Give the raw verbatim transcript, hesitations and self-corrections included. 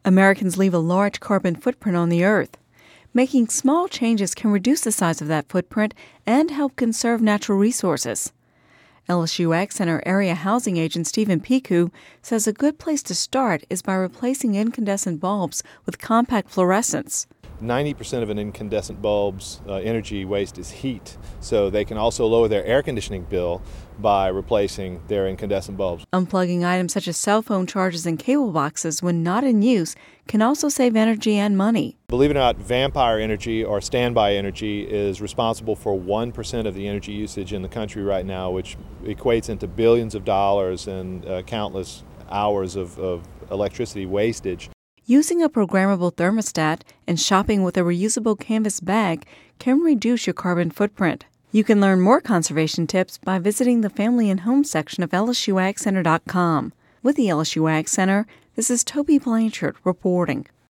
Americans leave a large carbon footprint on the earth. Making small changes can reduce the size of that footprint and help conserve natural resources. L S U Ag Center area housing agent Stephen Piku says a good place to start is by replacing incandescent bulbs with compact fluorescents. ninety percent of an incandescent bulb's uh, energy waste is heat, so they can also lower their air conditioning bill by replacing their incandescent bulbs. Unplugging items such as cell phone chargers and cable boxes when not in use can also save energy and money. Believe it or not, Vampire Energy or Standby Energy is responsible for one percent of the energy usage in the country right now, which equates into billions of dollars and uh, countless hours of, of electricity wastage. Using a programmable thermostat and shopping with a reusable canvas bag can reduce your carbon footprint. You can learn more conservation tips by visiting the Family and Home section of L S U Ag Center dot com. With the L S U Ag Center, this is Toby Blanchard reporting.